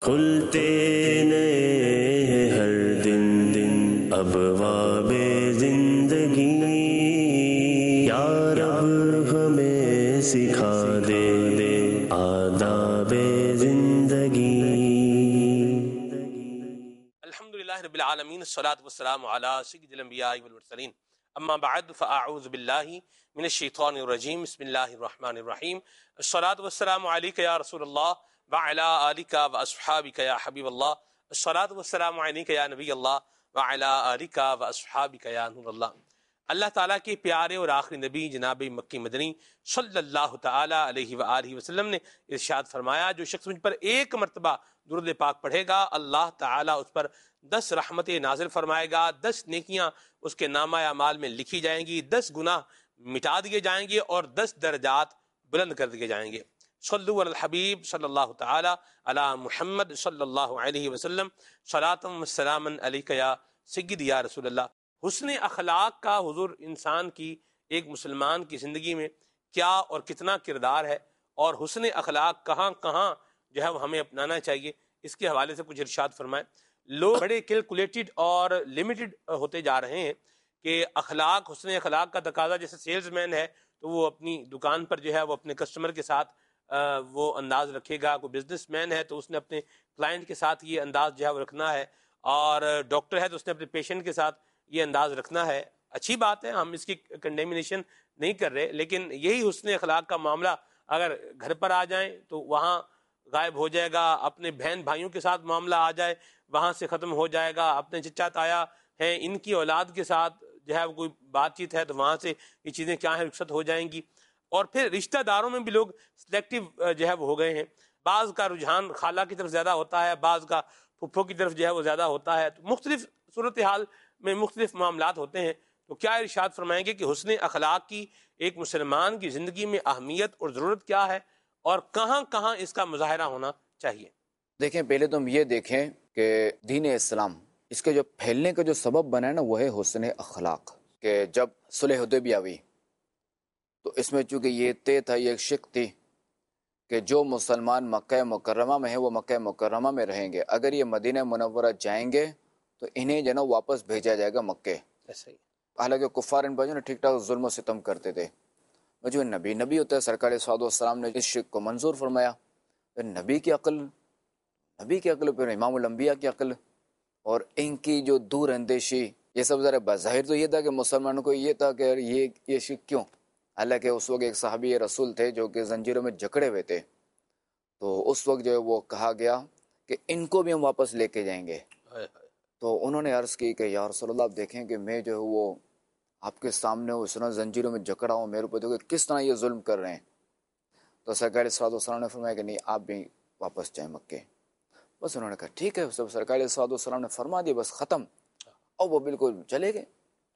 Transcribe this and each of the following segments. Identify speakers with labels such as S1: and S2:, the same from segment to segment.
S1: کھلتے نئے ہیں ہر دن ابواب زندگی، یا رب ہمیں سکھا دے آداب زندگی۔
S2: الحمدللہ رب العالمین، الصلاۃ والسلام علی سید الانبیاء والمرسلین، اما بعد فاعوذ باللہ من الشیطان الرجیم، بسم اللہ الرحمن الرحیم۔ الصلاۃ والسلام علیک یا رسول اللہ وعلی آلک واصحابک یا حبیب اللہ، الصلاۃ والسلام علیک یا نبی اللہ وعلی آلک واصحابک یا نور اللہ۔ اللہ تعالیٰ کے پیارے اور آخری نبی جناب مکی مدنی صلی اللہ تعالیٰ علیہ وآلہ وسلم نے ارشاد فرمایا، جو شخص مجھ پر ایک مرتبہ درود پاک پڑھے گا، اللہ تعالیٰ اس پر 10 رحمتیں نازل فرمائے گا، 10 نیکیاں اس کے نامہ اعمال میں لکھی جائیں گی، 10 گناہ مٹا دیے جائیں گے اور 10 درجات بلند کر دیے جائیں گے۔ صلو علی الحبیب صلی اللہ تعالیٰ علی محمد صلی اللہ علیہ وسلم، صلاۃ و سلام علیک یا سید یا رسول اللہ۔ حسن اخلاق کا حضور انسان کی، ایک مسلمان کی زندگی میں کیا اور کتنا کردار ہے، اور حسن اخلاق کہاں کہاں جو ہے وہ ہمیں اپنانا چاہیے، اس کے حوالے سے کچھ ارشاد فرمائیں۔ لوگ بڑے کیلکولیٹڈ اور لمیٹڈ ہوتے جا رہے ہیں کہ اخلاق، حسن اخلاق کا تقاضا، جیسے سیلز مین ہے تو وہ اپنی دکان پر جو ہے وہ اپنے کسٹمر کے ساتھ وہ انداز رکھے گا، کوئی بزنس مین ہے تو اس نے اپنے کلائنٹ کے ساتھ یہ انداز جو ہے وہ رکھنا ہے، اور ڈاکٹر ہے تو اس نے اپنے پیشنٹ کے ساتھ یہ انداز رکھنا ہے۔ اچھی بات ہے، ہم اس کی کنڈیمنیشن نہیں کر رہے، لیکن یہی حسن اخلاق کا معاملہ اگر گھر پر آ جائیں تو وہاں غائب ہو جائے گا، اپنے بہن بھائیوں کے ساتھ معاملہ آ جائے وہاں سے ختم ہو جائے گا، اپنے چچا تایا ہیں ان کی اولاد کے ساتھ جو ہے وہ کوئی بات چیت ہے تو وہاں سے یہ چیزیں کیا ہیں رخصت ہو جائیں گی۔ اور پھر رشتہ داروں میں بھی لوگ سلیکٹیو جو ہے وہ ہو گئے ہیں، بعض کا رجحان خالہ کی طرف زیادہ ہوتا ہے، بعض کا پھپھو کی طرف جو ہے وہ زیادہ ہوتا ہے، تو مختلف صورتحال میں مختلف معاملات ہوتے ہیں۔ تو کیا ارشاد فرمائیں گے کہ حسن اخلاق کی ایک مسلمان کی زندگی میں اہمیت اور ضرورت کیا ہے، اور کہاں کہاں اس کا مظاہرہ ہونا چاہیے؟
S3: دیکھیں، پہلے تو ہم یہ دیکھیں کہ دین اسلام، اس کے جو پھیلنے کا جو سبب بنا ہے نا، وہ ہے حسن اخلاق۔ کہ جب صلح حدیبیہ ہوئی تو اس میں چونکہ یہ طے تھا، یہ ایک شک تھی کہ جو مسلمان مکہ مکرمہ میں ہیں وہ مکہ مکرمہ میں رہیں گے، اگر یہ مدینہ منورہ جائیں گے تو انہیں جو ہے نا واپس بھیجا جائے گا مکے۔ حالانکہ کفار ان پر جو ہے ٹھیک ٹھاک ظلم و ستم کرتے تھے، جو نبی ہوتا ہے سرکار صلی اللہ علیہ وسلم نے اس شک کو منظور فرمایا۔ نبی کی عقل پھر امام الانبیاء کی عقل اور ان کی جو دور اندیشی، یہ سب ذرا بظاہر تو یہ تھا کہ مسلمانوں کو یہ تھا کہ یہ شک کیوں، حالانکہ اس وقت ایک صحابی رسول تھے جو کہ زنجیروں میں جکڑے ہوئے تھے، تو اس وقت جو ہے وہ کہا گیا کہ ان کو بھی ہم واپس لے کے جائیں گے۔ تو انہوں نے عرض کی کہ یا رسول اللہ، آپ دیکھیں کہ میں جو ہے وہ آپ کے سامنے اس طرح زنجیروں میں جکڑا ہوں، میرے اوپر دیکھو کس طرح یہ ظلم کر رہے ہیں۔ تو سرکار صلی اللہ علیہ وسلم نے فرمایا کہ نہیں، آپ بھی واپس جائیں مکے۔ بس انہوں نے کہا ٹھیک ہے، سب سرکار صلی اللہ علیہ وسلم نے فرما دیا، بس ختم، اور وہ بالکل چلے گئے۔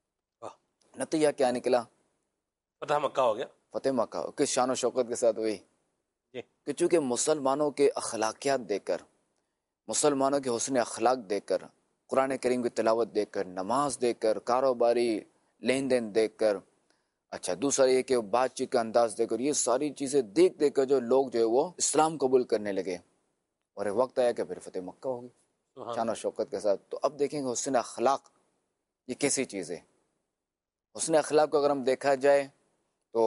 S3: نتیجہ کیا نکلا؟
S2: فتح مکہ ہو گیا۔ فتح
S3: مکہ کس شان و شوکت کے ساتھ ہوئی کہ چونکہ مسلمانوں کے اخلاقیات دیکھ کر، مسلمانوں کے حسن اخلاق دیکھ کر، قرآن کریم کی تلاوت دیکھ کر، نماز دیکھ کر، کاروباری لین دین دیکھ کر، اچھا دوسرا یہ کہ بات چیت کا انداز دیکھ کر، یہ ساری چیزیں دیکھ کر جو لوگ جو ہے وہ اسلام قبول کرنے لگے، اور ایک وقت آیا کہ پھر فتح مکہ ہوگی شان و شوکت کے ساتھ۔ تو اب دیکھیں گے حسن اخلاق یہ کیسی چیز ہے۔ حسن اخلاق کو اگر ہم دیکھا جائے تو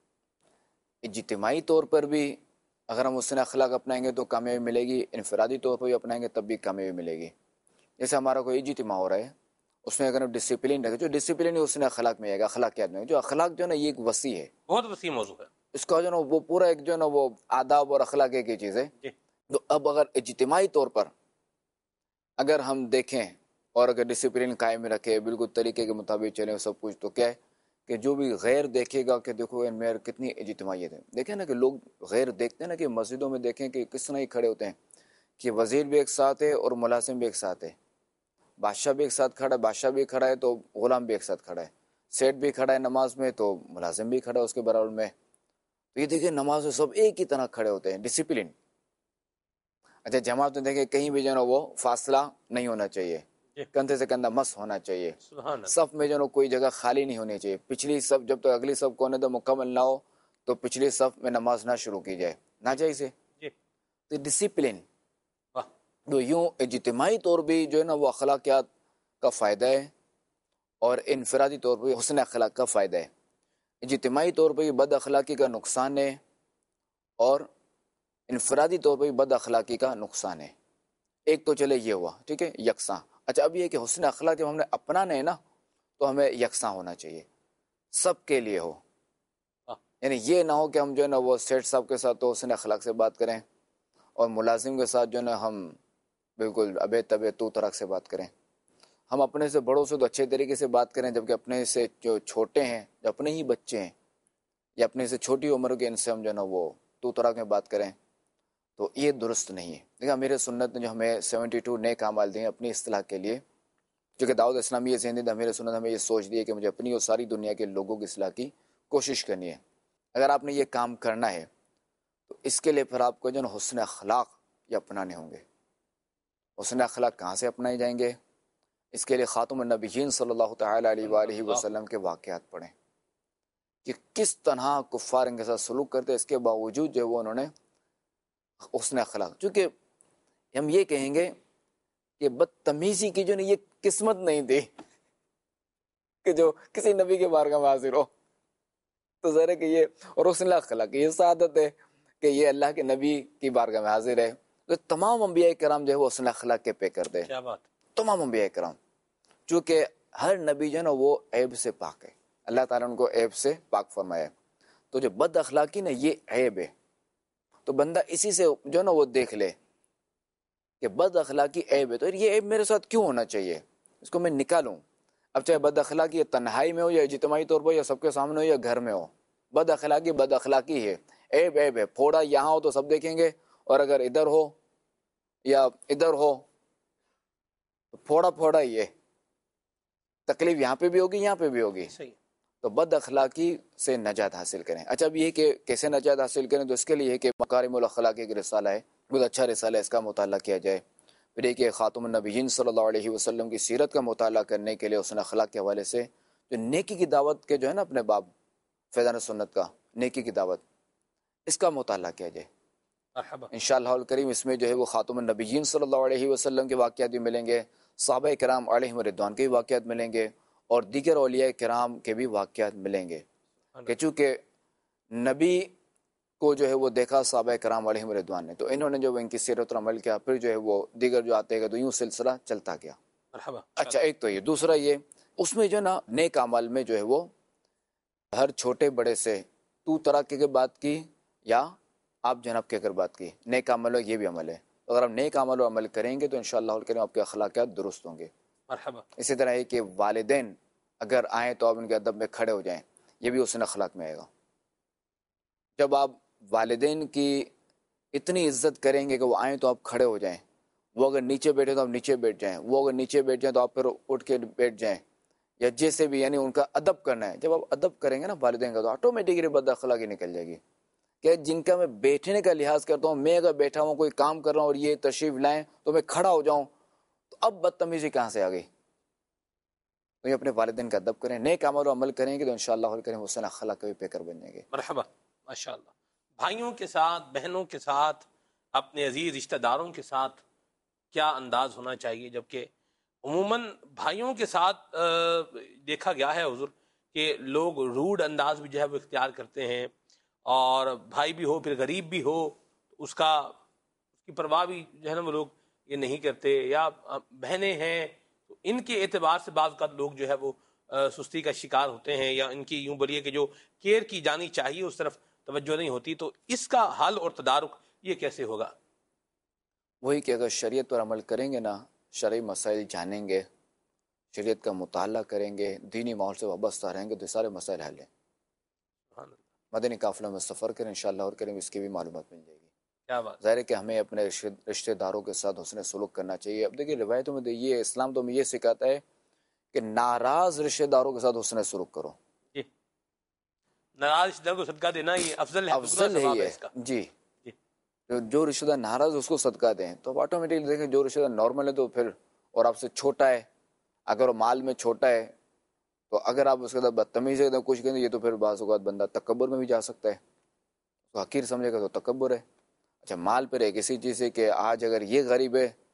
S3: اجتماعی طور پر بھی اگر ہم حسن اخلاق اپنائیں گے تو کامیابی ملے گی، انفرادی طور پر بھی اپنائیں گے تب بھی کامیابی ملے گی۔ جیسے ہمارا کوئی اجتماع ہو رہا ہے، اس میں اگر ہم ڈسپلن رکھیں، جو ڈسپلن ہے حسن اخلاق میں آئے گا، اخلاقیات میں۔ جو اخلاق جو ہے نا یہ ایک وسیع ہے،
S2: بہت وسیع موضوع ہے،
S3: اس کا جو ہے نا وہ پورا ایک جو ہے نا وہ آداب اور اخلاق ایک ہی چیز ہے۔ تو اب اگر اجتماعی طور پر اگر ہم دیکھیں اور اگر ڈسپلن قائم رکھے، بالکل طریقے کے مطابق چلیں سب کچھ، تو کیا ہے کہ جو بھی غیر دیکھے گا کہ دیکھو ان میں کتنی اجتماعیت ہے۔ دیکھیں نا کہ لوگ غیر دیکھتے ہیں نا کہ مسجدوں میں دیکھیں کہ کس طرح ہی کھڑے ہوتے ہیں کہ وزیر بھی ایک ساتھ ہے اور ملازم بھی ایک ساتھ ہے، بادشاہ بھی ایک ساتھ کھڑا ہے، بادشاہ بھی کھڑا ہے تو غلام بھی ایک ساتھ کھڑا ہے، سیٹ بھی کھڑا ہے نماز میں تو ملازم بھی کھڑا ہے اس کے برابر میں۔ تو یہ دیکھیں نماز میں سب ایک ہی طرح کھڑے ہوتے ہیں، ڈسپلن۔ اچھا جماعت میں دیکھیں کہیں بھی جو ہے نا وہ فاصلہ نہیں ہونا چاہیے، کندھے سے کندھا مس ہونا چاہیے، صف میں جو ہے نا کوئی جگہ خالی نہیں ہونی چاہیے، پچھلی صف جب تک اگلی صف کو تو مکمل نہ ہو تو پچھلی صف میں نماز نہ شروع کی جائے، ناجائز ہے۔ تو ڈسپلن تو یوں اجتماعی طور بھی جو ہے نا وہ اخلاقیات کا فائدہ ہے، اور انفرادی طور پر حسن اخلاق کا فائدہ ہے۔ اجتماعی طور پر بد اخلاقی کا نقصان ہے، اور انفرادی طور پر بد اخلاقی کا نقصان ہے۔ ایک تو چلے یہ ہوا، ٹھیک ہے، یکساں۔ اچھا اب یہ کہ حسن اخلاق جب ہم نے اپنانے ہیں نا تو ہمیں یکساں ہونا چاہیے، سب کے لیے ہو، یعنی یہ نہ ہو کہ ہم جو ہے نا وہ سیٹ صاحب کے ساتھ تو حسن اخلاق سے بات کریں اور ملازم کے ساتھ جو ہے نا ہم بالکل ابے تبے تو طرح سے بات کریں۔ ہم اپنے سے بڑوں سے تو اچھے طریقے سے بات کریں، جبکہ اپنے سے جو چھوٹے ہیں، جو اپنے ہی بچے ہیں یا اپنے سے چھوٹی عمر کے، ان سے ہم جو ہے نا وہ تو طرح میں بات کریں، تو یہ درست نہیں ہے۔ دیکھا میرے سنت نے جو ہمیں 72 نیک اعمال دیے اپنی اصلاح کے لیے، جو کہ دعوت اسلامی ذہن دے، میرے سنت ہمیں یہ سوچ دی ہے کہ مجھے اپنی اور ساری دنیا کے لوگوں کی اصلاح کی کوشش کرنی ہے۔ اگر آپ نے یہ کام کرنا ہے تو اس کے لیے پھر آپ کو جو ہے نا حسن اخلاق یہ اپنانے ہوں گے۔ حسن اخلاق کہاں سے اپنائے جائیں گے؟ اس کے لیے خاتم النبیین صلی اللہ تعالی علیہ وآلہ وسلم کے واقعات پڑھیں کہ کس طرح کفار ان کے ساتھ سلوک کرتے، اس کے باوجود جو وہ انہوں نے حسن اخلاق، چونکہ ہم یہ کہیں گے کہ بدتمیزی کی جو یہ قسمت نہیں دی کہ جو کسی نبی کے بارگاہ میں حاضر ہو، تو ذرا کہ یہ، اور حسن اخلاق یہ سعادت ہے کہ یہ اللہ کے نبی کی بارگاہ میں حاضر ہے، تو تمام انبیاء کرام جو ہے وہ حسن اخلاق کے پے کر دے،
S2: کیا بات،
S3: تمام انبیاء کرام، چونکہ ہر نبی جو ہے نا وہ عیب سے پاک ہے، اللہ تعالیٰ نے ان کو عیب سے پاک فرمایا ہے، تو جو بد اخلاقی نا یہ عیب ہے، تو بندہ اسی سے جو ہے نا وہ دیکھ لے کہ بد اخلاقی عیب ہے، تو یہ عیب میرے ساتھ کیوں ہونا چاہیے، اس کو میں نکالوں۔ اب چاہے بد اخلاقی تنہائی میں ہو یا اجتماعی طور پر یا سب کے سامنے ہو یا گھر میں ہو، بد اخلاقی ہے، عیب ہے، پھوڑا یہاں ہو تو سب دیکھیں گے، اور اگر ادھر ہو یا ادھر ہو پھوڑا ہی ہے، تکلیف یہاں پہ بھی ہوگی یہاں پہ بھی ہوگی،
S2: صحیح،
S3: تو بد اخلاقی سے نجات حاصل کریں۔ اچھا اب یہ کہ کیسے نجات حاصل کریں، تو اس کے لیے کہ مکارم الاخلاق ایک رسالہ ہے، بہت اچھا رسالہ ہے، اس کا مطالعہ کیا جائے۔ پھر ایک خاتم النبیین صلی اللہ علیہ وسلم کی سیرت کا مطالعہ کرنے کے لیے حسن اخلاق کے حوالے سے جو نیکی کی دعوت کے جو ہے نا اپنے باب فیضان سنت کا نیکی کی دعوت، اس کا مطالعہ کیا جائے
S2: مرحبا،
S3: انشاءاللہ الکریم۔ اس میں جو ہے وہ خاتم النبیین صلی اللہ علیہ وسلم کے واقعات بھی ملیں گے، صحابہ کرام علیہم رضوان کے بھی واقعات ملیں گے، اور دیگر اولیاء کرام کے بھی واقعات ملیں گے، کہ چونکہ نبی کو جو ہے وہ دیکھا صحابہ کرام علیہم رضوان نے، تو انہوں نے جو ان کی سیرت پر عمل کیا، پھر جو ہے وہ دیگر جو آتے گا تو یوں سلسلہ چلتا گیا۔
S2: مرحبا،
S3: اچھا ایک تو یہ، دوسرا یہ اس میں جو ہے نا نیک اعمال میں جو ہے وہ ہر چھوٹے بڑے سے تو طرح کے بات کی یا آپ جناب کے کر بات کی، نیک عمل یہ بھی عمل ہے، اگر آپ نیک عمل و عمل کریں گے تو انشاءاللہ الکریم آپ کے اخلاقیات درست ہوں گے۔
S2: مرحبا،
S3: اسی طرح ہے کہ والدین اگر آئیں تو آپ ان کے ادب میں کھڑے ہو جائیں، یہ بھی حسن اخلاق میں آئے گا۔ جب آپ والدین کی اتنی عزت کریں گے کہ وہ آئیں تو آپ کھڑے ہو جائیں، وہ اگر نیچے بیٹھے تو آپ نیچے بیٹھ جائیں، وہ اگر نیچے بیٹھ جائیں تو آپ پھر اٹھ کے بیٹھ جائیں، یا جیسے بھی، یعنی ان کا ادب کرنا ہے۔ جب آپ ادب کریں گے نا والدین کا تو آٹومیٹکلی بد اخلاقی نکل جائے گی، کہ جن کا میں بیٹھنے کا لحاظ کرتا ہوں، میں اگر بیٹھا ہوں کوئی کام کر رہا ہوں اور یہ تشریف لائیں تو میں کھڑا ہو جاؤں، تو اب بدتمیزی کہاں سے آ گئی؟ تو یہ اپنے والدین کا ادب کریں، نیک عمل و عمل کریں گے تو انشاءاللہ الکریم حسن اخلاق کے بھی پیکر بن جائیں گے۔
S2: مرحبا، ماشاءاللہ۔ بھائیوں کے ساتھ، بہنوں کے ساتھ، اپنے عزیز رشتہ داروں کے ساتھ کیا انداز ہونا چاہیے، جبکہ عموماً بھائیوں کے ساتھ دیکھا گیا ہے حضور کہ لوگ روڈ انداز بھی جو ہے وہ اختیار کرتے ہیں، اور بھائی بھی ہو پھر غریب بھی ہو اس کی پرواہ بھی جو ہے نا وہ لوگ یہ نہیں کرتے، یا بہنیں ہیں تو ان کے اعتبار سے بعض اوقات لوگ جو ہے وہ سستی کا شکار ہوتے ہیں، یا ان کی یوں بولیے کہ جو کیئر کی جانی چاہیے اس طرف توجہ نہیں ہوتی، تو اس کا حل اور تدارک یہ کیسے ہوگا؟
S3: وہی کہ اگر شریعت پر عمل کریں گے نا، شرعی مسائل جانیں گے، شریعت کا مطالعہ کریں گے، دینی ماحول سے وابستہ رہیں گے تو سارے مسائل حل ہیں۔ مدنی قافلہ میں سفر کریں انشاءاللہ اور کریں، اس کی بھی معلومات مل جائے گی۔
S2: کیا بات،
S3: ظاہر ہے کہ ہمیں اپنے رشتہ داروں کے ساتھ حسن سلوک کرنا چاہیے۔ اب دیکھیے روایتوں میں یہ اسلام تو ہمیں یہ سکھاتا ہے کہ ناراض رشتہ داروں کے ساتھ حسن سلوک کرو،
S2: جی، ناراض رشتہ دار کو صدقہ دینا یہ افضل ہے،
S3: افضل ہے یہ،
S2: اس کا
S3: جی۔ جو رشتہ دار ناراض اس کو صدقہ دیں، تو آٹومیٹکلی دیکھیں جو رشتہ دار نارمل ہے تو پھر، اور آپ سے چھوٹا ہے، اگر وہ مال میں چھوٹا ہے تو اگر آپ اس کے ساتھ بدتمیزی سے کچھ کریں یہ تو پھر بعض اوقات بندہ تکبر میں بھی جا سکتا ہے، تو حقیر سمجھے گا تو تکبر ہے۔ اچھا مال پر ہے کسی چیز سے کہ آج اگر یہ غریب ہے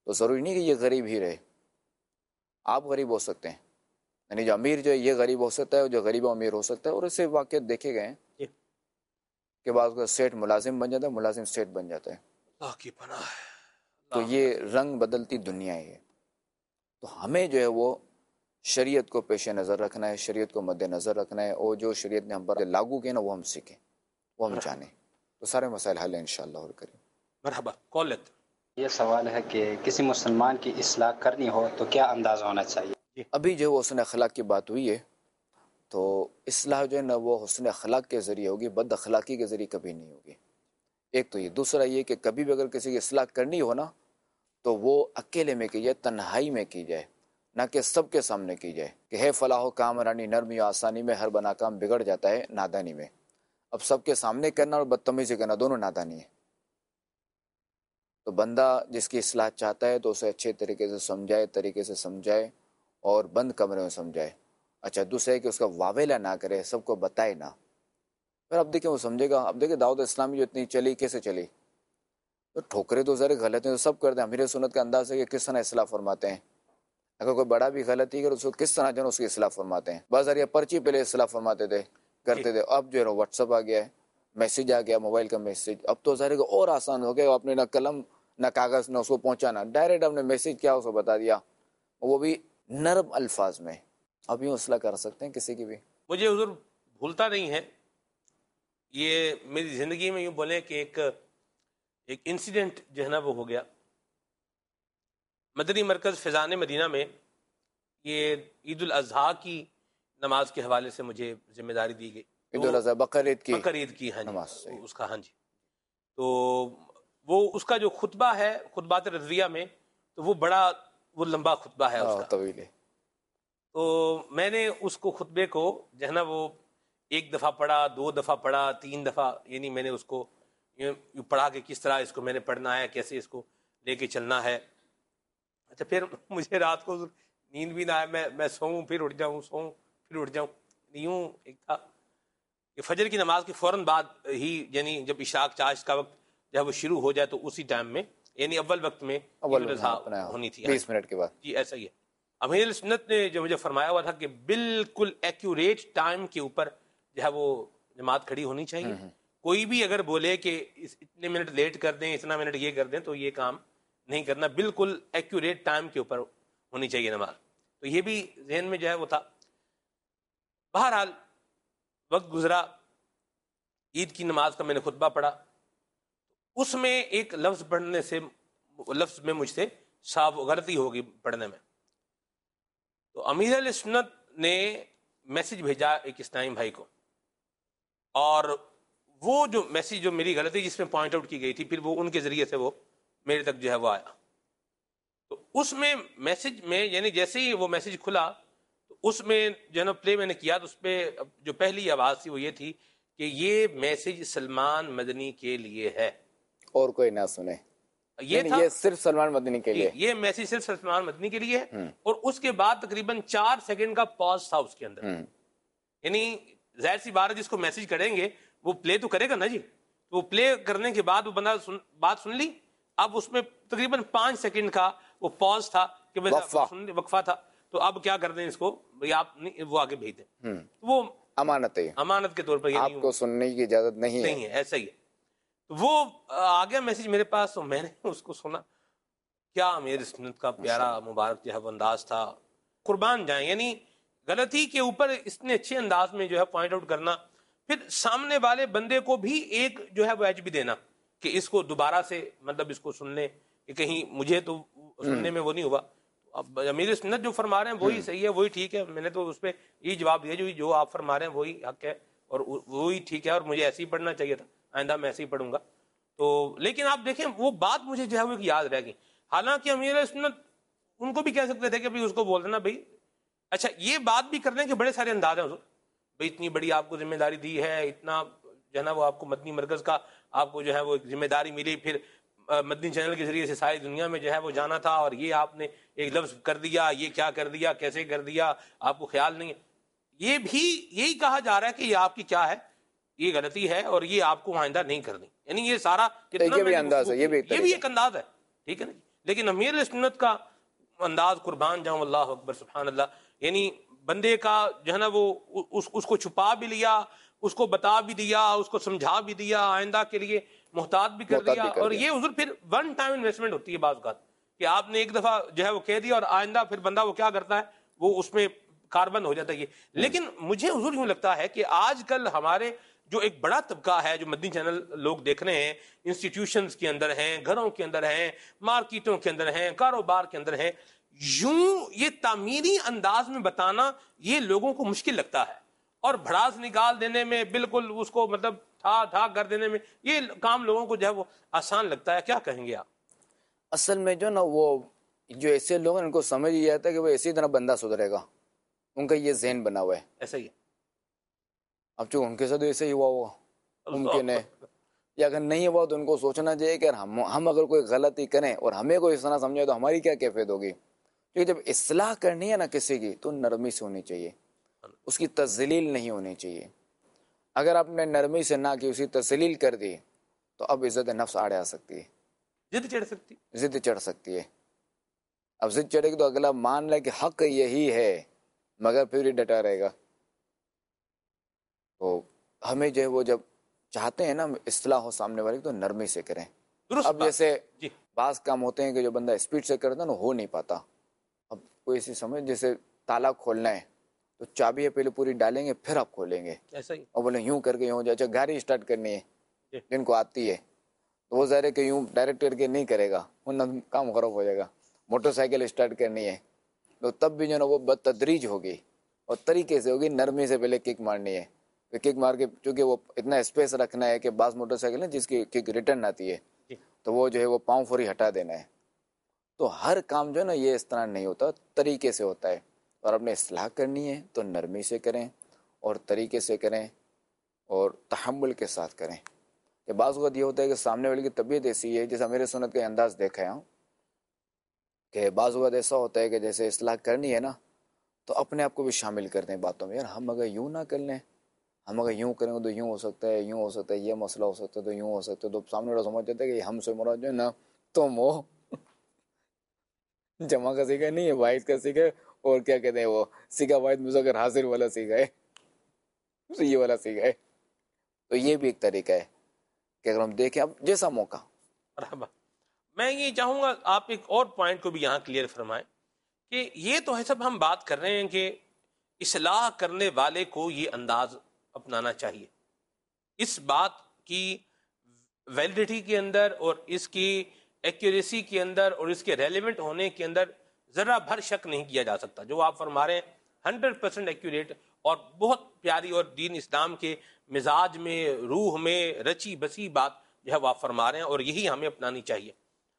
S3: تو ضروری نہیں کہ یہ غریب ہی رہے، آپ غریب ہو سکتے ہیں، یعنی جو امیر جو ہے یہ غریب ہو سکتا ہے، جو غریب و امیر ہو سکتا ہے. اور اس سے واقعات دیکھے گئے ہیں کہ بعض کا سیٹ ملازم بن جاتا ہے، ملازم سیٹ بن جاتا ہے.
S2: اللہ کی پناہ ہے.
S3: تو یہ رنگ بدلتی دنیا ہے. تو ہمیں جو ہے وہ شریعت کو پیش نظر رکھنا ہے، شریعت کو مد نظر رکھنا ہے، اور جو شریعت نے ہم پر لاگو کیا نا وہ ہم سیکھیں، وہ ہم جانیں، تو سارے مسائل حل ہیں انشاءاللہ. اور کریم
S2: مرحبا. کال لیتے.
S4: یہ سوال ہے کہ کسی مسلمان کی اصلاح کرنی ہو تو کیا انداز ہونا چاہیے؟
S3: ابھی جو حسن اخلاق کی بات ہوئی ہے، تو اصلاح جو ہے نا وہ حسن اخلاق کے ذریعے ہوگی، بد اخلاقی کے ذریعے کبھی نہیں ہوگی. ایک تو یہ. دوسرا یہ کہ کبھی بھی اگر کسی کی اصلاح کرنی ہو نا تو وہ اکیلے میں کی جائے، تنہائی میں کی جائے، نہ کہ سب کے سامنے کی جائے کہ ہے فلاح و کامرانی نرمی و آسانی میں ہر بنا کام بگڑ جاتا ہے نادانی میں. اب سب کے سامنے کرنا اور بدتمیزی کرنا دونوں نادانی ہے. تو بندہ جس کی اصلاح چاہتا ہے تو اسے اچھے طریقے سے سمجھائے اور بند کمرے میں سمجھائے. اچھا دوسرا ہے کہ اس کا واویلا نہ کرے، سب کو بتائے نہ. پھر اب دیکھیں وہ سمجھے گا. اب دیکھیں دعوت اسلامی جو اتنی چلی کیسے چلی؟ تو ٹھوکرے تو ذرا غلط ہیں تو سب کرتے ہیں. امیر سنت کا انداز ہے کہ کس طرح اصلاح فرماتے ہیں. اگر کوئی بڑا بھی غلطی ہے اس کو کس طرح جو ہے اس کی اصلاح فرماتے ہیں. بعض ذریعہ پرچی پہلے اصلاح فرماتے تھے، کرتے تھے. اب جو ہے واٹس ایپ آ گیا ہے، میسیج آ گیا، موبائل کا میسیج. اب تو ظاہر ہے اور آسان ہو گیا. اپنے نہ قلم نہ کاغذ نہ اس کو پہنچانا، ڈائریکٹ آپ نے میسیج کیا اس کو بتا دیا، وہ بھی نرم الفاظ میں. اب یوں اصلاح کر سکتے ہیں کسی کی بھی.
S2: مجھے حضور بھولتا نہیں ہے، یہ میری زندگی میں یوں بولیں کہ ایک انسیڈنٹ جو ہے نا وہ ہو گیا. مدنی مرکز فیضان مدینہ میں یہ عید الاضحیٰ کی نماز کے حوالے سے مجھے ذمہ داری دی گئی.
S3: عید الاضحیٰ بقر
S2: عید کی ہاں
S3: نماز
S2: جی اس کا. ہاں جی تو وہ اس کا جو خطبہ ہے خطبات رضویہ میں، تو وہ لمبا خطبہ ہے اس کا،
S3: طویل ہے.
S2: تو میں نے اس کو خطبے کو جو ہے نا وہ ایک دفعہ پڑھا، 2 دفعہ پڑھا، 3 دفعہ، یعنی میں نے اس کو پڑھا کہ کس طرح اس کو میں نے پڑھنا ہے، کیسے اس کو لے کے چلنا ہے. اچھا پھر مجھے رات کو نیند بھی نہ آئے، میں سوؤں پھر اٹھ جاؤں، سوؤں پھر اٹھ جاؤں. یوں ایک تھا کہ فجر کی نماز کے فوراً بعد ہی، یعنی جب عشاء چاشت کا وقت جب وہ شروع ہو جائے تو اسی ٹائم میں، یعنی اول وقت میں عید الاضحیٰ ہونی تھی.
S3: 20 منٹ کے بعد.
S2: جی ایسا ہی ہے. امیر سنت نے جو مجھے فرمایا ہوا تھا کہ بالکل ایکوریٹ ٹائم کے اوپر جو ہے وہ جماعت کھڑی ہونی چاہیے. کوئی بھی اگر بولے کہ اتنے منٹ لیٹ کر دیں، اتنا منٹ یہ کر دیں، تو یہ کام نہیں کرنا. بالکل ایکوریٹ ٹائم کے اوپر ہونی چاہیے نماز. تو یہ بھی ذہن میں جو ہے وہ تھا. بہرحال وقت گزرا، عید کی نماز کا میں نے خطبہ پڑھا. اس میں ایک لفظ پڑھنے سے، لفظ میں مجھ سے صاف غلطی ہوگی پڑھنے میں. تو امیر علیہ سنت نے میسج بھیجا ایک اسلامی بھائی کو، اور وہ جو میسج جو میری غلطی جس میں پوائنٹ آؤٹ کی گئی تھی، پھر وہ ان کے ذریعے سے وہ میرے تک جو ہے وہ آیا. تو اس میں میسج میں، یعنی جیسے ہی وہ میسج کھلا تو اس میں جو ہے نا پلے میں نے کیا، تو اس پہ جو پہلی آواز تھی وہ یہ تھی کہ یہ میسج سلمان مدنی کے لیے ہے،
S3: اور کوئی نہ سنے. یہ صرف سلمان مدنی کے لیے،
S2: یہ میسج صرف سلمان مدنی کے لیے ہے. اور اس کے بعد تقریباً 4 سیکنڈ کا پاز تھا اس کے اندر. یعنی ظاہر سی بات ہے جس کو میسج کریں گے وہ پلے تو کرے گا نا جی. تو وہ پلے کرنے کے بعد وہ بندہ بات سن لی. اب اس میں تقریباً 5 سیکنڈ کا وہ پاز تھا کہ وقفہ تھا. تو اب کیا کر دیں اس کو، بھئی آپ وہ آگے بھیج دیں. وہ
S3: امانت ہے،
S2: امانت کے طور پر
S3: آپ کو سننے کی اجازت نہیں ہے.
S2: ایسا ہی ہے. وہ آ گیا میسج میرے پاس، تو میں نے اس کو سنا. کیا امیر سنت کا پیارا مبارک جو ہے وہ انداز تھا، قربان جائیں. یعنی غلطی کے اوپر اتنے اچھے انداز میں جو ہے پوائنٹ آؤٹ کرنا، پھر سامنے والے بندے کو بھی ایک جو ہے وہ ایج بھی دینا کہ اس کو دوبارہ سے مطلب اس کو سن لیں، کہ کہیں مجھے تو سننے میں وہ نہیں ہوا. اب امیر سنت جو فرما رہے ہیں وہی صحیح ہے، وہی ٹھیک ہے. میں نے تو اس پہ یہ جواب دیا جو آپ فرما رہے ہیں وہی حق ہے اور وہی ٹھیک ہے، اور مجھے ایسے ہی پڑھنا چاہیے تھا، آئندہ میں ایسے ہی پڑھوں گا. تو لیکن آپ دیکھیں وہ بات مجھے جو ہے وہ یاد رہ گئی. حالانکہ امیر سنت ان کو بھی کہہ سکتے تھے کہ اس کو بول دینا بھائی. اچھا یہ بات بھی کرنے کے بڑے سارے انداز ہیں حضور. بھائی اتنی بڑی آپ کو ذمہ داری دی ہے، اتنا جو ہے نا وہ آپ کو مدنی مرکز کا آپ کو جو ہے وہ ذمہ داری ملی، پھر مدنی چینل کے ذریعے سے ساری دنیا میں جو ہے وہ جانا تھا، اور یہ آپ نے ایک لفظ کر دیا، یہ کیا کر دیا، کیسے کر دیا، آپ کو خیال نہیں ہے. یہ بھی یہی کہا جا رہا ہے کہ یہ آپ کی کیا ہے، یہ غلطی ہے اور یہ آپ کو آئندہ نہیں کرنی. یعنی یہ سارا کتنا
S3: یہ بھی انداز ہے، یہ بھی
S2: ایک انداز ہے. ٹھیک ہے نا. لیکن امیر علیہ سنت کا انداز قربان جاؤں اللہ اکبر سبحان اللہ، یعنی بندے کا جو ہے نا وہ اس کو چھپا بھی لیا، اس کو بتا بھی دیا، اس کو سمجھا بھی دیا، آئندہ کے لیے محتاط بھی کر دیا. اور یہ حضور پھر ون ٹائم انویسٹمنٹ ہوتی ہے بعض اوقات کہ آپ نے ایک دفعہ جو ہے وہ کہہ دیا اور آئندہ پھر بندہ وہ کیا کرتا ہے، وہ اس میں کاربند ہو جاتا ہے. لیکن مجھے حضور یوں لگتا ہے کہ آج کل ہمارے جو ایک بڑا طبقہ ہے جو مدنی چینل لوگ دیکھ رہے ہیں، انسٹیٹیوشنز کے اندر ہیں، گھروں کے اندر ہیں، مارکیٹوں کے اندر ہیں، کاروبار کے اندر ہیں، یوں یہ تعمیری انداز میں بتانا یہ لوگوں کو مشکل لگتا ہے، اور بھڑاس نکال دینے میں، بالکل اس کو مطلب ٹھا کر دینے میں یہ کام لوگوں کو جو ہے وہ آسان لگتا ہے. کیا کہیں گے آپ؟
S3: اصل میں جو نا وہ جو ایسے لوگ ہیں ان کو سمجھ ہی جاتا ہے کہ وہ اسی طرح بندہ سدھرے گا، ان کا یہ ذہن بنا ہوا ہے
S2: ایسا ہی ہے.
S3: اب جو ان کے ساتھ ایسے ہی ہوا ہوگا ممکن ہے، یا اگر نہیں ہوا تو ان کو سوچنا چاہیے کہ ہم اگر کوئی غلطی کریں اور ہمیں کوئی اس طرح سمجھے تو ہماری کیا کیفیت ہوگی. کیونکہ جب اصلاح کرنی ہے نا کسی کی تو نرمی سے ہونی چاہیے، اس کی تذلیل نہیں ہونی چاہیے. اگر آپ نے نرمی سے نہ کی، اسی تذلیل کر دی تو اب عزت نفس آڑے آ سکتی ہے،
S2: ضد چڑھ سکتی
S3: ہے. اب ضد چڑھے گی تو اگلا مان لے کہ حق یہی ہے مگر پھر ہی ڈٹا رہے گا. تو ہمیں جو ہے وہ جب چاہتے ہیں نا اصلاح ہو سامنے والے کی تو نرمی سے کریں. اب جیسے بعض کام ہوتے ہیں کہ جو بندہ اسپیڈ سے کرتا ہے نا ہو نہیں پاتا. اب کوئی ایسی سمجھ جیسے تالا کھولنا ہے تو چابی پہلے پوری ڈالیں گے پھر آپ کھولیں گے،
S2: ایسا ہی.
S3: اور بولے یوں کر کے یوں. اچھا گاڑی اسٹارٹ کرنی ہے جن کو آتی ہے تو وہ ظاہر ہے کہ یوں ڈائریکٹ کر کے نہیں کرے گا ورنہ کام خراب ہو جائے گا. موٹر سائیکل اسٹارٹ کرنی ہے تو تب بھی جو ہے نا وہ بتدریج ہوگی اور طریقے سے ہوگی. نرمی سے پہلے کک مارنی ہے، پھر کک مار کے چونکہ وہ اتنا اسپیس رکھنا ہے کہ بعض موٹر سائیکل ہے جس کی کک ریٹرن آتی ہے تو وہ جو ہے وہ پاؤں فوری ہٹا دینا ہے. تو ہر کام جو ہے نا یہ اس طرح نہیں ہوتا، طریقے سے ہوتا ہے. اور اپنے اصلاح کرنی ہے تو نرمی سے کریں اور طریقے سے کریں اور تحمل کے ساتھ کریں. کہ بعض اوقات یہ ہوتا ہے کہ سامنے والے کی طبیعت ایسی ہے، جیسا میرے سنت کا انداز دیکھا ہے کہ بعض اوقات ایسا ہوتا ہے کہ جیسے اصلاح کرنی ہے نا تو اپنے آپ کو بھی شامل کر دیں باتوں میں. یار ہم اگر یوں نہ کر لیں، ہم اگر یوں کریں تو یوں ہو سکتا ہے، یوں ہو سکتا ہے، یہ مسئلہ ہو سکتا ہے تو یوں ہو سکتا ہے. تو سامنے والا سمجھ جاتا ہے کہ ہم سے مراد جو ہے نا تم ہو، جمع کا سیکھا نہیں ہے، واحد کا سیکھا ہے. اور کیا کہتے ہیں وہ سیکھا واحد مذکر حاضر والا سیکھا ہے، یہ والا سیکھا ہے. تو یہ بھی ایک طریقہ ہے کہ اگر ہم دیکھیں اب جیسا موقع.
S2: مرحبا. میں یہ چاہوں گا آپ ایک اور پوائنٹ کو بھی یہاں کلیئر فرمائیں کہ یہ تو ہے سب ہم بات کر رہے ہیں کہ اصلاح کرنے والے کو یہ انداز اپنانا چاہیے. اس بات کی ویلیڈیٹی کے اندر اور اس کی ایکوریسی کے اندر اور اس کے ریلیونٹ ہونے کے اندر ذرا بھر شک نہیں کیا جا سکتا. جو آپ فرما رہے ہیں 100% ایکوریٹ اور بہت پیاری اور دین اسلام کے مزاج میں، روح میں رچی بسی بات جو ہے وہ آپ فرما رہے ہیں، اور یہی ہمیں اپنانی چاہیے.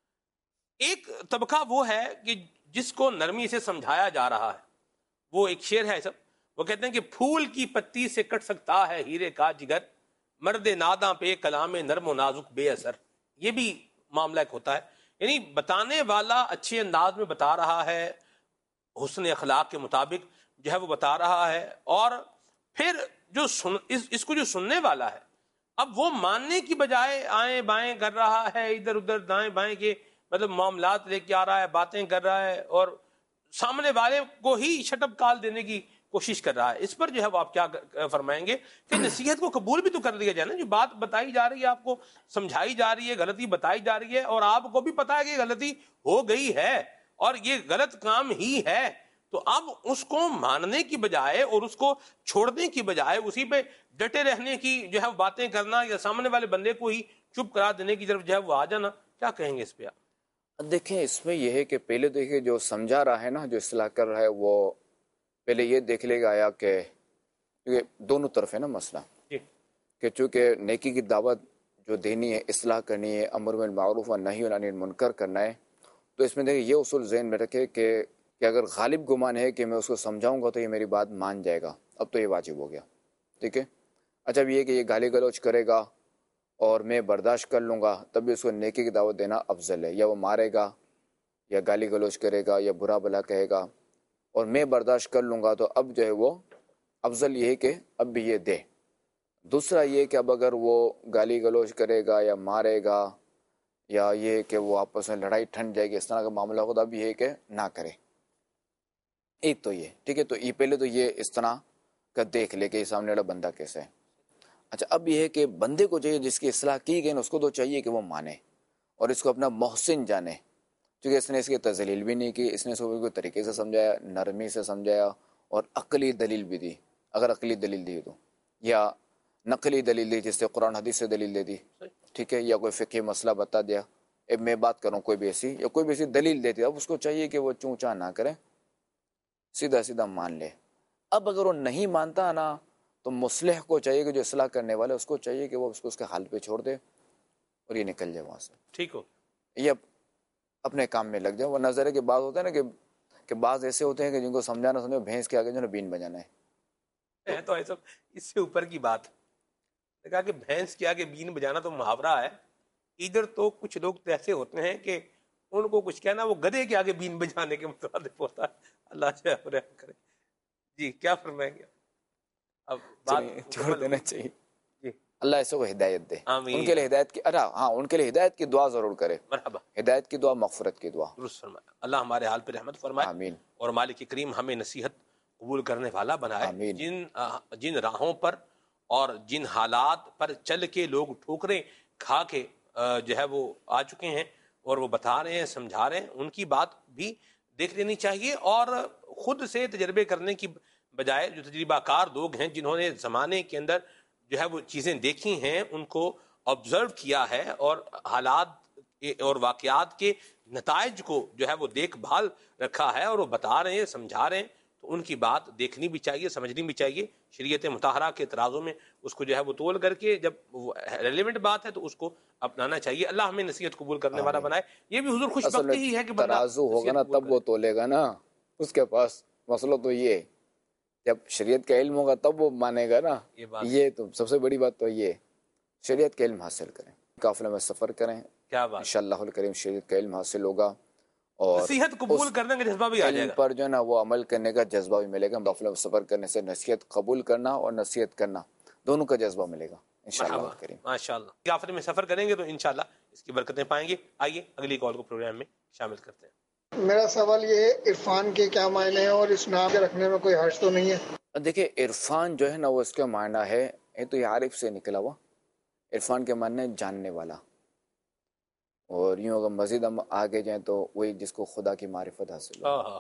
S2: ایک طبقہ وہ ہے کہ جس کو نرمی سے سمجھایا جا رہا ہے. وہ ایک شعر ہے سب، وہ کہتے ہیں کہ پھول کی پتی سے کٹ سکتا ہے ہیرے کا جگر، مرد ناداں پہ کلام نرم و نازک بے اثر. یہ بھی معاملہ ایک ہوتا ہے، یعنی بتانے والا اچھے انداز میں بتا رہا ہے، حسن اخلاق کے مطابق جو ہے وہ بتا رہا ہے، اور پھر جو اس کو جو سننے والا ہے اب وہ ماننے کی بجائے آئیں بائیں کر رہا ہے، ادھر ادھر دائیں بائیں کے مطلب معاملات لے کے آ رہا ہے، باتیں کر رہا ہے، اور سامنے والے کو ہی شٹ اپ کال دینے کی کوشش کر رہا ہے. اس پر جو ہے وہ آپ کیا فرمائیں گے کہ نصیحت کو قبول بھی تو کر لیا جائے نا. جو بات بتائی جا رہی ہے، آپ کو سمجھائی جا رہی ہے، غلطی بتائی جا رہی ہے، اور آپ کو بھی پتا ہے کہ غلطی ہو گئی ہے اور یہ غلط کام ہی ہے، تو اب اس کو ماننے کی بجائے اور اس کو چھوڑنے کی بجائے اسی پہ ڈٹے رہنے کی جو ہے باتیں کرنا یا سامنے والے بندے کو ہی چپ کرا دینے کی طرف جو ہے وہ آ جانا، کیا کہیں گے اس پہ آپ؟
S3: دیکھیں اس میں یہ ہے کہ پہلے دیکھیں جو سمجھا رہا ہے نا، جو اصلاح کر رہا ہے، وہ پہلے یہ دیکھ لے گا آیا کہ دونوں طرف ہے نا مسئلہ، کہ چونکہ نیکی کی دعوت جو دینی ہے، اصلاح کرنی ہے، امر بالمعروف و نہی عن المنکر کرنا ہے، تو اس میں دیکھیں یہ اصول ذہن میں رکھے کہ اگر غالب گمان ہے کہ میں اس کو سمجھاؤں گا تو یہ میری بات مان جائے گا، اب تو یہ واجب ہو گیا. ٹھیک ہے. اچھا اب یہ کہ یہ گالی گلوچ کرے گا اور میں برداشت کر لوں گا تب بھی اس کو نیکی کی دعوت دینا افضل ہے. یا وہ مارے گا یا گالی گلوچ کرے گا یا برا بھلا کہے گا اور میں برداشت کر لوں گا تو اب جو ہے وہ افضل یہ ہے کہ اب بھی یہ دے. دوسرا یہ کہ اب اگر وہ گالی گلوچ کرے گا یا مارے گا یا یہ کہ وہ آپس میں لڑائی ٹھنڈ جائے گی، اس طرح کا معاملہ ہوگا، تو اب یہ ہے کہ نہ کرے. ایک تو یہ ٹھیک ہے، تو یہ پہلے تو یہ اس طرح کا دیکھ لے کہ یہ سامنے والا بندہ کیسا ہے. اچھا، اب یہ ہے کہ بندے کو چاہیے جس کی اصلاح کی گئی نا، اس کو تو چاہیے کہ وہ مانے اور اس کو اپنا محسن جانے، کیونکہ اس نے اس کی تذلیل بھی نہیں کی، اس نے اس کو کوئی طریقے سے سمجھایا، نرمی سے سمجھایا اور عقلی دلیل بھی دی، اگر عقلی دلیل دی تو، یا نقلی دلیل دی جس سے قرآن حدیث سے دلیل دے دی، ٹھیک ہے، یا کوئی فقہی مسئلہ بتا دیا. اب میں بات کروں کوئی بھی ایسی یا کوئی بھی ایسی دلیل دیتی، اب اس کو چاہیے کہ وہ چونچا نہ کرے، سیدھا سیدھا مان لے. اب اگر وہ نہیں مانتا نا، تو مصلح کو چاہیے کہ جو اصلاح کرنے والا ہے اس کو چاہیے کہ وہ اس کو اس کے حال پہ چھوڑ دے اور یہ نکل جائے وہاں سے،
S2: ٹھیک ہو.
S3: یہ اپنے کام میں لگ جائے. وہ نظر ہے کہ بعض ہوتا ہے نا کہ بعض ایسے ہوتے ہیں کہ جن کو سمجھانا سمجھو، بھینس کے آگے جو ہے نا بین بجانا ہے.
S2: تو ایسا اس سے اوپر کی بات ہے، کہا کہ بھینس کے آگے بین بجانا تو محاورہ ہے. ادھر تو کچھ لوگ تو ایسے ہوتے ہیں کہ ان کو کچھ کہنا وہ گدھے کے آگے بین بجانے کے مترادف ہوتا ہے. اللہ سے رحم کرے. جی کیا فرمائیں گے؟ اب بات
S3: چھوڑ دینا چاہیے.
S2: جی
S3: اللہ ایسے کو ہدایت دے.
S2: آمین.
S3: ان کے لیے ہدایت کی ان کے لیے ہدایت کی دعا ضرور کرے.
S2: مرحبا.
S3: ہدایت کی دعا، مغفرت کی دعا.
S2: درست فرمائے. اللہ ہمارے حال پہ رحمت فرمائے.
S3: آمین.
S2: اور مالک کریم ہمیں نصیحت قبول کرنے والا بنائے.
S3: آمین.
S2: جن راہوں پر اور جن حالات پر چل کے لوگ ٹھوکریں کھا کے جو ہے وہ آ چکے ہیں اور وہ بتا رہے ہیں، سمجھا رہے ہیں، ان کی بات بھی دیکھ لینی چاہیے. اور خود سے تجربے کرنے کی بجائے جو تجربہ کار لوگ ہیں، جنہوں نے زمانے کے اندر جو ہے وہ چیزیں دیکھی ہیں، ان کو آبزرو کیا ہے اور حالات اور واقعات کے نتائج کو جو ہے وہ دیکھ بھال رکھا ہے اور وہ بتا رہے ہیں، سمجھا رہے ہیں، تو ان کی بات دیکھنی بھی چاہیے، سمجھنی بھی چاہیے. شریعت مطہرہ کے ترازوں میں اس کو جو ہے وہ تول کر کے جب ریلیونٹ بات ہے تو اس کو اپنانا چاہیے. اللہ ہمیں نصیحت قبول کرنے والا بنائے. یہ بھی حضور خوش بختی ہی ہے کہ بندہ
S3: ترازو ہوگا نا تب وہ تولے گا نا اس کے پاس. مسئلہ تو یہ جب شریعت کا علم ہوگا تب وہ مانے گا نا. یہ تو سب سے بڑی بات تو یہ شریعت کا علم حاصل کریں، قافلے میں سفر کریں،
S2: کیا بات،
S3: انشاءاللہ الکریم شریعت کا علم حاصل ہوگا اور
S2: نصیحت قبول کرنے کا جذبہ بھی آ جائے
S3: علم
S2: گا.
S3: پر جو ہے نا وہ عمل کرنے کا جذبہ بھی ملے گا. قافلے میں سفر کرنے سے نصیحت قبول کرنا اور نصیحت کرنا دونوں کا جذبہ ملے گا انشاءاللہ الکریم.
S2: ماشاءاللہ. قافلے میں سفر کریں گے تو انشاءاللہ اس کی برکتیں پائیں گے. آئیے اگلی کال کو پروگرام میں شامل کرتے ہیں.
S5: میرا سوال یہ ہے عرفان کے کیا معنی ہیں اور اس نام کے رکھنے میں کوئی حرج تو نہیں ہے؟
S3: دیکھیں عرفان جو ہے نا وہ اس کا معنی ہے، یہ تو یہ عارف سے نکلا ہوا. عرفان کے معنی ہے جاننے والا، اور یوں اگر مزید ہم آگے جائیں تو وہی جس کو خدا کی معرفت حاصل ہو.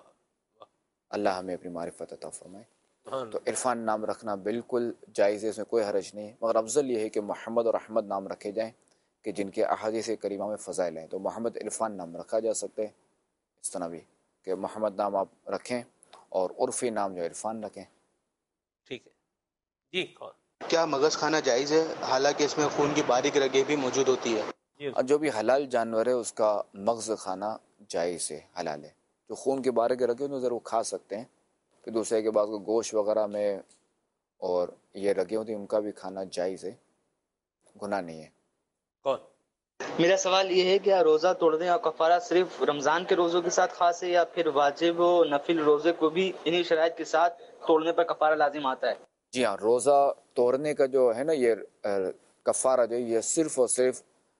S3: اللہ ہمیں اپنی معرفت عطا فرمائے. تو عرفان نام رکھنا بالکل جائز ہے، اس میں کوئی حرج نہیں ہے، مگر افضل یہ ہے کہ محمد اور احمد نام رکھے جائیں کہ جن کے احادیث کریمہ میں فضائل ہیں. تو محمد عرفان نام رکھا جا سکتے، اس طرح بھی کہ محمد نام آپ رکھیں اور عرفی نام جو عرفان رکھیں.
S2: ٹھیک ہے جی.
S6: کیا مغز کھانا جائز ہے حالانکہ اس میں خون کی باریک رگیں بھی موجود ہوتی ہے؟
S3: اور جو بھی حلال جانور ہے اس کا مغز کھانا جائز ہے، حلال ہے. جو خون کے باریک رگیں تو ضرور کھا سکتے ہیں، پھر دوسرے کے بعد گوشت وغیرہ میں اور یہ رگیں ہوتی ہیں ان کا بھی کھانا جائز ہے، گناہ نہیں ہے.
S2: کون؟
S7: میرا سوال یہ ہے کہ روزہ توڑنے کا کفارہ صرف رمضان کے روزوں کے ساتھ خاص ہے یا پھر واجب و نفل روزے کو بھی انہی شرائط کے ساتھ توڑنے پر کفارہ لازم آتا ہے؟
S3: جی ہاں، روزہ توڑنے کا جو ہے نا یہ کفارہ جو یہ صرف اور صرف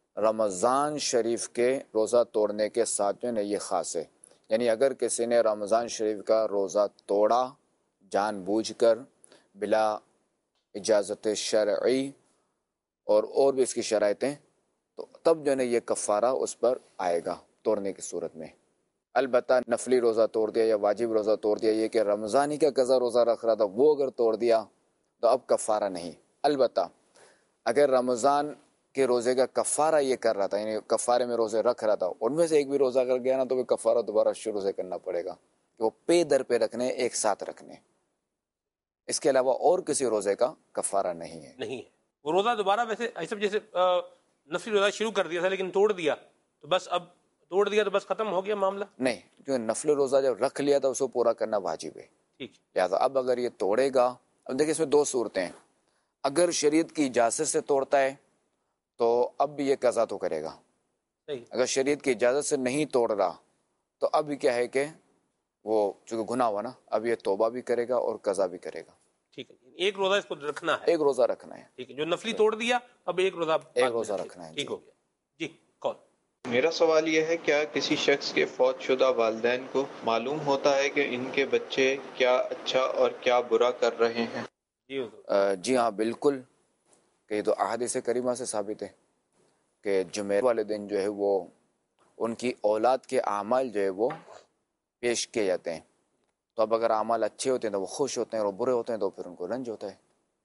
S3: رمضان شریف کے روزہ توڑنے کے ساتھ جو ہے نا یہ خاص ہے. یعنی اگر کسی نے رمضان شریف کا روزہ توڑا جان بوجھ کر بلا اجازت شرعی اور بھی اس کی شرائطیں، تو تب جو ہے نا یہ کفارہ اس پر آئے گا توڑنے کی صورت میں. البتہ نفلی روزہ توڑ دیا یا واجب روزہ توڑ دیا، یہ کہ رمضانی کا قضا روزہ رکھ رہا تھا وہ اگر توڑ دیا تو اب کفارہ نہیں. البتہ اگر رمضان کے روزے کا کفارہ یہ کر رہا تھا، یعنی کفارے میں روزے رکھ رہا تھا، ان میں سے ایک بھی روزہ کر گیا نا تو وہ کفارہ دوبارہ شروع سے کرنا پڑے گا کہ وہ پے در پہ رکھنے، ایک ساتھ رکھنے. اس کے علاوہ اور کسی روزے کا کفارہ نہیں ہے.
S2: نہیں ہے وہ روزہ دوبارہ. ویسے ایسا جیسے نفلی روزہ شروع کر دیا تھا لیکن توڑ دیا تو بس اب توڑ دیا تو بس ختم ہو گیا معاملہ؟ نہیں،
S3: کیونکہ نفل روزہ جب رکھ لیا تھا اس کو پورا کرنا واجب ہے.
S2: ٹھیک.
S3: لہٰذا اب اگر یہ توڑے گا، اب دیکھیں اس میں دو صورتیں ہیں. اگر شریعت کی اجازت سے توڑتا ہے تو اب بھی یہ قضا تو کرے گا. اگر شریعت کی اجازت سے نہیں توڑ رہا تو اب کیا ہے کہ وہ چونکہ گناہ ہوا نا، اب یہ توبہ بھی کرے گا اور قضا بھی کرے گا.
S2: ٹھیک ہے، ایک روزہ اس کو رکھنا ہے.
S3: ایک روزہ رکھنا ہے.
S2: ٹھیک ہے، جو نفلی توڑ دیا اب ایک روزہ
S3: رکھنا ہے.
S2: ٹھیک ہو گیا. جی کون؟
S8: میرا سوال یہ ہے، کیا کسی شخص کے فوت شدہ والدین کو معلوم ہوتا ہے کہ ان کے بچے کیا اچھا اور کیا برا کر رہے ہیں؟
S3: جی ہاں بالکل، کہ یہ تو احادیث کریمہ سے ثابت ہے کہ جو میرے والدین جو ہے وہ ان کی اولاد کے اعمال جو ہے وہ پیش کیے جاتے ہیں، تو اب اگر اعمال اچھے ہوتے ہیں تو وہ خوش ہوتے ہیں اور برے ہوتے ہیں تو پھر ان کو رنج ہوتا ہے۔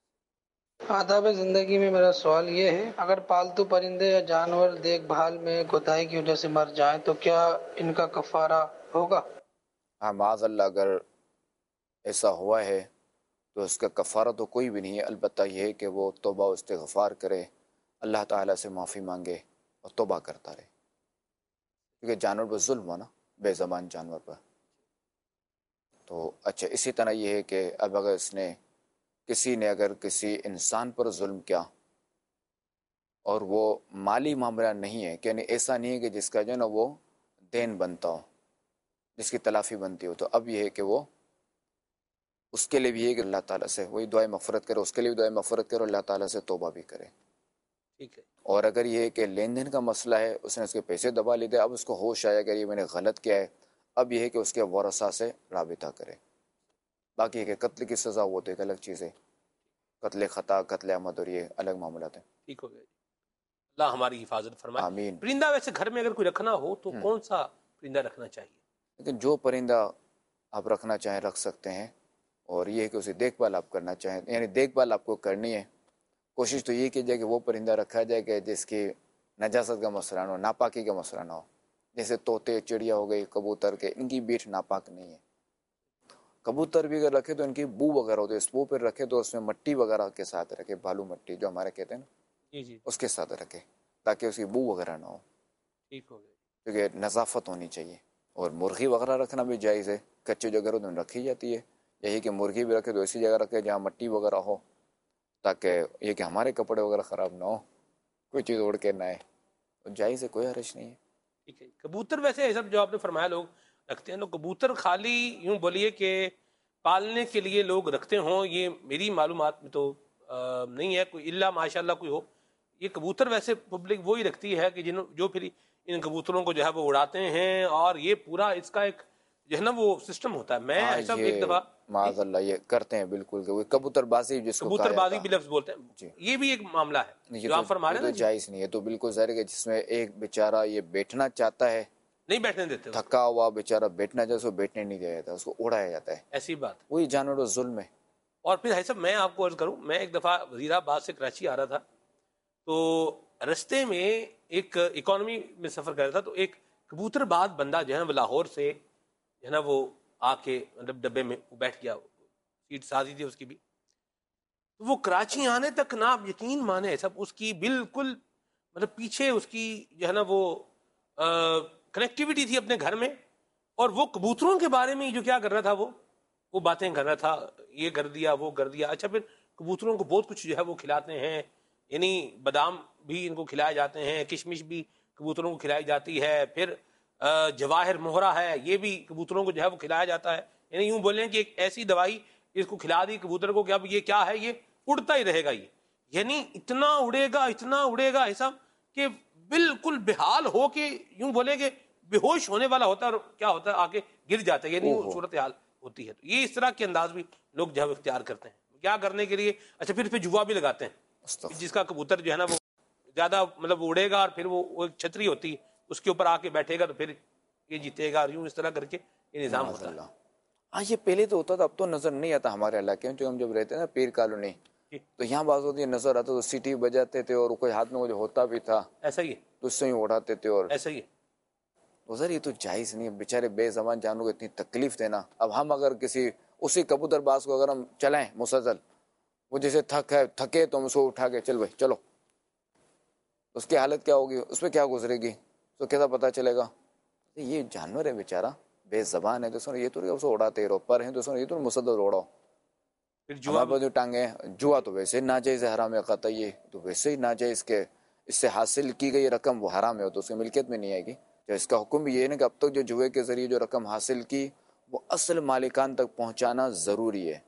S9: آداب زندگی میں میرا سوال یہ ہے، اگر پالتو پرندے یا جانور دیکھ بھال میں کوتاہی کی وجہ سے مر جائیں تو کیا ان کا کفارہ ہوگا؟
S3: ہاں معاذ اللہ، اگر ایسا ہوا ہے تو اس کا کفارہ تو کوئی بھی نہیں ہے، البتہ یہ ہے کہ وہ توبہ و استغفار کرے، اللہ تعالیٰ سے معافی مانگے اور توبہ کرتا رہے، کیونکہ جانور پر ظلم ہوا نا، بے زبان جانور پر۔ تو اچھا اسی طرح یہ ہے کہ اب اگر کسی نے اگر کسی انسان پر ظلم کیا اور وہ مالی معاملہ نہیں ہے، کہ یعنی ایسا نہیں ہے کہ جس کا جو ہے نا وہ دین بنتا ہو، جس کی تلافی بنتی ہو، تو اب یہ ہے کہ وہ اس کے لیے بھی ہے کہ اللہ تعالیٰ سے وہی دعائیں مغفرت کرے، اس کے لیے بھی دعائیں مغفرت کرے اور اللہ تعالیٰ سے توبہ بھی کرے۔
S2: ٹھیک ہے۔
S3: اور اگر یہ ہے کہ لین دین کا مسئلہ ہے، اس نے اس کے پیسے دبا لیے، اب اس کو ہوش آیا کہ یہ میں نے غلط کیا ہے، اب یہ ہے کہ اس کے ورثاء سے رابطہ کرے۔ باقی ہے کہ قتل کی سزا وہ تو ایک الگ چیز ہے، قتل خطا، قتل عمد اور یہ الگ معاملات ہیں۔
S2: ٹھیک ہو گیا، اللہ ہماری حفاظت فرمائے۔
S3: آمین۔
S2: پرندہ ویسے گھر میں اگر کوئی رکھنا ہو تو کون سا پرندہ رکھنا چاہیے؟
S3: لیکن جو پرندہ آپ رکھنا چاہیں رکھ سکتے ہیں، اور یہ ہے کہ اسے دیکھ بھال آپ کرنا چاہیں، یعنی دیکھ بھال آپ کو کرنی ہے۔ کوشش تو یہ کی جائے کہ وہ پرندہ رکھا جائے کہ جس کی نجاست کا مسئلہ نہ ہو، ناپاکی کا مسئلہ نہ ہو، جیسے طوطے، چڑیا ہو گئی، کبوتر کے، ان کی بیٹ ناپاک نہیں ہے۔ کبوتر بھی اگر رکھے تو ان کی بو وغیرہ ہوتی ہے، اس بو پہ رکھے تو اس میں مٹی وغیرہ کے ساتھ رکھے، بالو مٹی جو ہمارے کہتے ہیں نا،
S2: جی جی،
S3: اس کے ساتھ رکھے تاکہ اس کی بو وغیرہ نہ ہو،
S2: ٹھیک ہو گیا۔
S3: کیونکہ نظافت ہونی چاہیے۔ اور مرغی وغیرہ رکھنا بھی جائز ہے، کچے جو گھروں میں رکھی جاتی ہے، یہی کہ مرغی بھی رکھے تو ایسی جگہ رکھے جہاں مٹی وغیرہ ہو، تاکہ یہ کہ ہمارے کپڑے وغیرہ خراب نہ ہو، کوئی چیز اڑ کے نہ آئے، تو جائز ہے، کوئی حرج نہیں ہے۔
S2: ٹھیک ہے۔ کبوتر ویسے یہ سب جو آپ نے فرمایا لوگ رکھتے ہیں، تو کبوتر خالی یوں بولیے کہ پالنے کے لیے لوگ رکھتے ہوں، یہ میری معلومات میں تو نہیں ہے کوئی، الا ماشاء اللہ کوئی ہو۔ یہ کبوتر ویسے پبلک وہی رکھتی ہے کہ جو پھر ان کبوتروں کو جو ہے وہ اڑاتے ہیں، اور یہ پورا اس کا ایک جو ہے نا وہ سسٹم ہوتا ہے۔ میں ایسا ایک دفعہ
S3: معاذ اللہ یہ کرتے ہیں بالکل، کہ وہ کبوتر بازی جس کو
S2: کبوتر بازی بھی لفظ بولتے ہیں،
S3: جی،
S2: یہ بھی ایک معاملہ ہے جو آپ فرما رہے ہیں نا۔
S3: جائز نہیں ہے، تو بالکل ظاہر ہے کہ جس میں ایک بیچارہ یہ بیٹھنا چاہتا ہے،
S2: نہیں بیٹھنے دیتے،
S3: تھکا ہوا بیچارہ بیٹھنا چاہتا ہے، اس کو بیٹھنے نہیں دیا جاتا، اس کو اڑایا جاتا ہے،
S2: ایسی بات۔
S3: وہی جانور ظلم ہے۔
S2: اور پھر ہے صاحب میں آپ کو عرض کروں، میں ایک دفعہ وزیرآباد سے کراچی آ رہا تھا، تو رستے میں ایک اکانومی میں سفر کر رہا تھا، تو ایک کبوتر باز بندہ جو ہے وہ لاہور سے جو ہے نا وہ آ کے مطلب ڈبے میں بیٹھ گیا، سیٹ سازی تھی اس کی بھی، تو وہ کراچی آنے تک نا آپ یقین مانے سب اس کی بالکل مطلب پیچھے اس کی جو ہے نا وہ کنیکٹیوٹی تھی اپنے گھر میں، اور وہ کبوتروں کے بارے میں جو کیا کر رہا تھا وہ باتیں کر رہا تھا، یہ کر دیا وہ کر دیا۔ اچھا پھر کبوتروں کو بہت کچھ جو ہے وہ کھلاتے ہیں، یعنی بادام بھی ان کو کھلائے جاتے ہیں، کشمش بھی کبوتروں کو کھلائی جاتی ہے، پھر جواہر مہرہ ہے یہ بھی کبوتروں کو جو ہے وہ کھلایا جاتا ہے، یعنی یوں بولیں کہ ایک ایسی دوائی اس کو کھلا دی کبوتر کو کہ اب یہ کیا ہے، یہ اڑتا ہی رہے گا، یہ یعنی اتنا اڑے گا ایسا کہ بالکل بحال ہو کے یوں بولے کہ بے ہوش ہونے والا ہوتا ہے، اور کیا ہوتا ہے آ کے گر جاتا ہے، یعنی صورتحال ہوتی ہے۔ تو یہ اس طرح کے انداز بھی لوگ جو ہے اختیار کرتے ہیں کیا کرنے کے لیے۔ اچھا پھر جوا بھی لگاتے ہیں، جس کا کبوتر جو ہے نا وہ زیادہ مطلب اڑے گا، اور پھر وہ ایک چھتری ہوتی ہے اس کے اوپر آ کے بیٹھے گا تو پھر یہ جیتے گا، اور یوں اس طرح کر کے یہ نظام ہوتا ہے۔
S3: ہاں یہ پہلے تو ہوتا تھا، اب تو نظر نہیں آتا ہمارے علاقے میں، جو ہم جب رہتے ہیں نا پیر کالونی، تو یہاں بعض ہوتی نظر آتا تو سیٹی بجاتے تھے، اور کوئی ہاتھ میں جو ہوتا بھی تھا
S2: ایسا ہی ہے،
S3: تو اس سے ہی اڑاتے تھے، اور
S2: ایسا ہی ہے۔
S3: سر یہ تو جائز نہیں ہے، بیچارے بے زبان جانوروں کو اتنی تکلیف دینا۔ اب ہم اگر کسی اسی کبوتر باز کو اگر ہم چلائیں مسلسل، وہ جیسے تھکے تو ہم اس کو اٹھا کے چل بھائی چلو، اس کی حالت کیا ہوگی، اس پہ کیا گزرے گی، تو کیسا پتا چلے گا؟ یہ جانور ہے بیچارہ، بے زبان ہے، تو سر یہ تو اس کو اڑاتے رہو، پر ہیں تو سر یہ تو مسلسل اڑاؤ۔ ہمارے پاس جو ٹانگیں جوا تو ویسے ہی ناجائز حرام ہے قطعی، یہ تو ویسے ہی ناجائز کے اس سے حاصل کی گئی رقم وہ حرام ہے، تو اس کی ملکیت میں نہیں آئے گی۔ تو اس کا حکم بھی یہ ہے کہ اب تک جو جوئے کے ذریعے جو رقم حاصل کی وہ اصل مالکان تک پہنچانا ضروری ہے،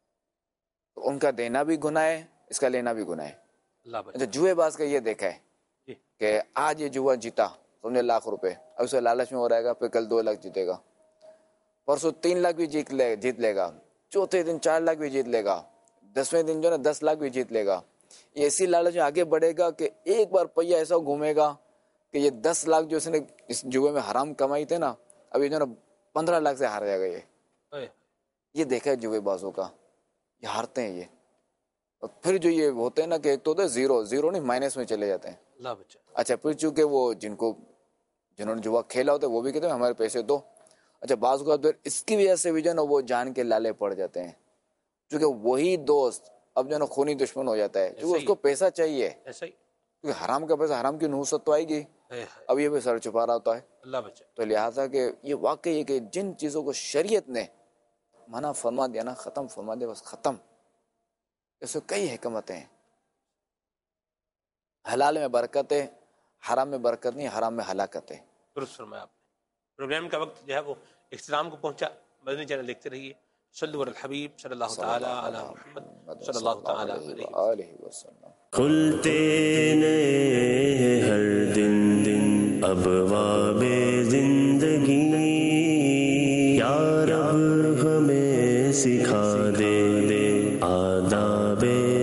S3: تو ان کا دینا بھی گناہ ہے، اس کا لینا بھی گناہ ہے۔ جوئے باز کا یہ دیکھا ہے کہ آج یہ جوا جیتا سمجھے لاکھ روپے، اب اسے لالچ میں ہو رہے گا، پھر کل 2 لاکھ جیتے گا، پرسوں 3 لاکھ بھی جیت لے گا، چوتھے دن 4 لاکھ بھی جیت لے گا، 10ویں دن جو ہے نا 10 لاکھ بھی جیت لے گا. یہ ایسی لالچ میں آگے بڑھے گا کہ ایک بار پہیا ایسا گھومے گا کہ یہ 10 لاکھ جو اس نے اس جوئے میں حرام کمائی تھے نا، ابھی جو ہے نا 15 لاکھ سے ہار جائے گا. یہ دیکھا ہے جوئے بازوں کا، یہ ہارتے ہیں یہ. اور پھر جو یہ ہوتے ہیں نا کہ ایک تو ہوتا ہے زیرو نہیں، مائنس میں چلے جاتے ہیں. اچھا پھر چونکہ وہ جنہوں نے جوا کھیلا ہوتا ہے وہ بھی کہتے ہیں ہمارے پیسے دو. اچھا بعض کو اس کی وجہ سے بھی جو ہے نا وہ جان کے لالے پڑ جاتے ہیں، کیونکہ وہی دوست اب جو ہے نا خونی دشمن ہو جاتا ہے، کیونکہ اس کو پیسہ چاہیے، کیونکہ حرام کا پیسہ، حرام کی نحوست تو آئے گی، اب یہ بھی سر چھپا رہا ہوتا ہے. تو لہٰذا کہ یہ واقعی ہے کہ جن چیزوں کو شریعت نے منع فرما دیا نا، ختم فرما دیا، بس ختم. اس میں کئی حکمتیں ہیں. حلال میں برکت ہے، حرام میں برکت نہیں، حرام میں ہلاکت ہے.
S2: درست فرمایا آپ نے. پروگرام کا وقت جو ہے وہ اختتام کو پہنچا. مدنی چینل دیکھتے رہیے. صلو علی الحبیب صلی اللہ تعالی علی محمد صلی اللہ تعالی علیہ وسلم.
S1: کھلتے نئے ہر دن ابواب زندگی، یا رب ہمیں سکھا دے آداب